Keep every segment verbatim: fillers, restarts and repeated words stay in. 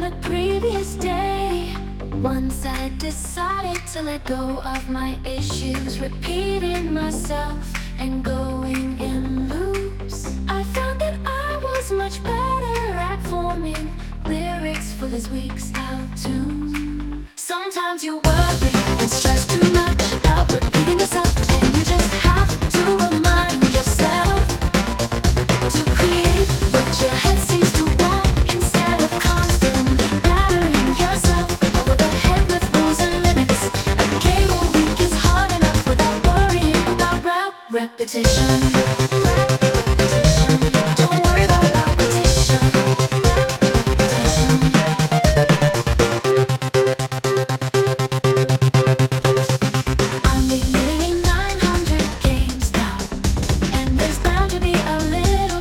the previous day. Once I decided to let go of my issues, repeating myself and going in loops, I found that I was much better at forming lyrics for this week's how-to. Sometimes you worry and stress too much about repeating yourself, and you just have to remind yourself to create what your head seems to want, instead of constantly battering yourself over the head with rules and limits. A game a week is hard enough without worrying about rep repetition. Don't worry about repetition. I'm beginning nine hundred games now, and there's bound to be a little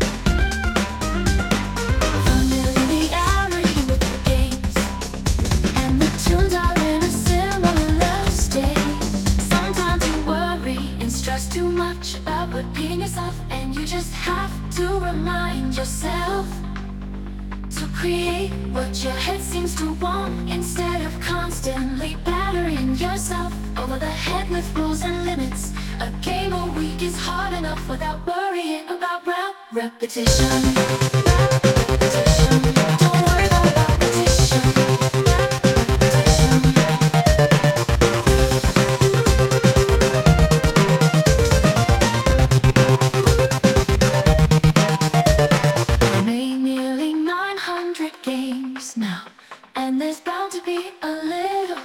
familiarity with the games, and the tunes are in a similar state. Sometimes you worry and stress too much about repeating yourself, and you just have to remind yourself to create what your head seems to want, instead of constantly battering yourself over the head with rules and limits. A game a week is hard enough without worrying about rep repetition. Don't worry about repetition. I made nearly nine hundred games now, and there's bound to be a little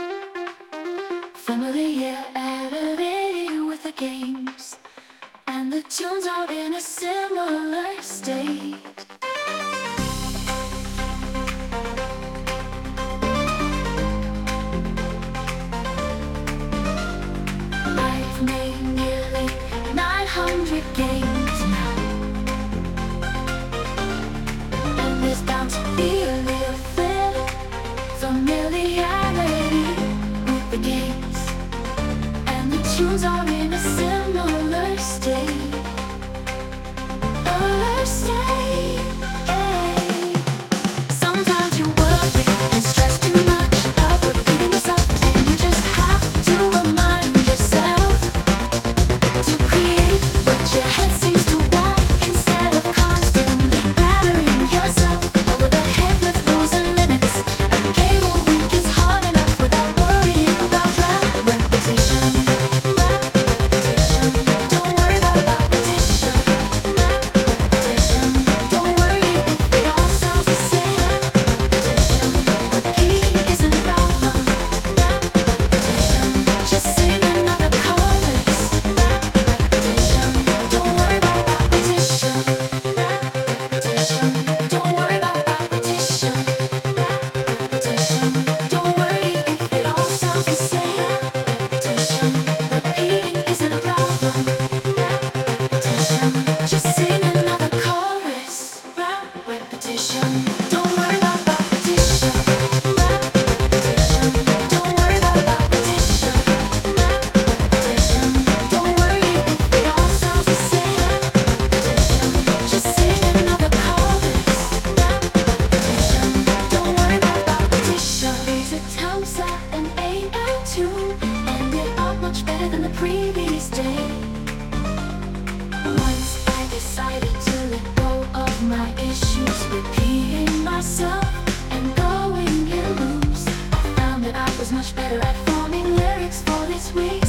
familiarity with the games, and the tunes are in a similar state. I've made nearly nine hundred games now, and there's bound to be a little familiarity with the games, and the tunes are in a similar state. A state. Sometimes you worry and stress too much about repeating yourself, and you just have to remind yourself to create what your head seems to want, instead of constantly battering yourself over the head with rules and limits. A game a week is hard enough without worrying about rep repetition. Repetition. Don't worry about repetition. Repetition. Don't worry if it all sounds the same. Repetition. Repeating isn't a problem. Repetition. Just sing another chorus. Repetition. Don't worry about repetition. Repetition. Don't worry about repetition. Repetition. Don't worry if it all sounds the same. Repetition. Repeating isn't a problem. Repetition. Just sing another chorus. Repetition. Don't worry about repetition. Repetition. Don't worry about repetition. Repetition. Don't worry if it all sounds the same. Repetition. Just sing another chorus. Repetition. Don't worry about repetition. These are tones at an A L tune, and they are much better than the previous day. Once I decided to let go of my issues, repeating myself and going in loops, I found that I was much better at forming lyrics for this week.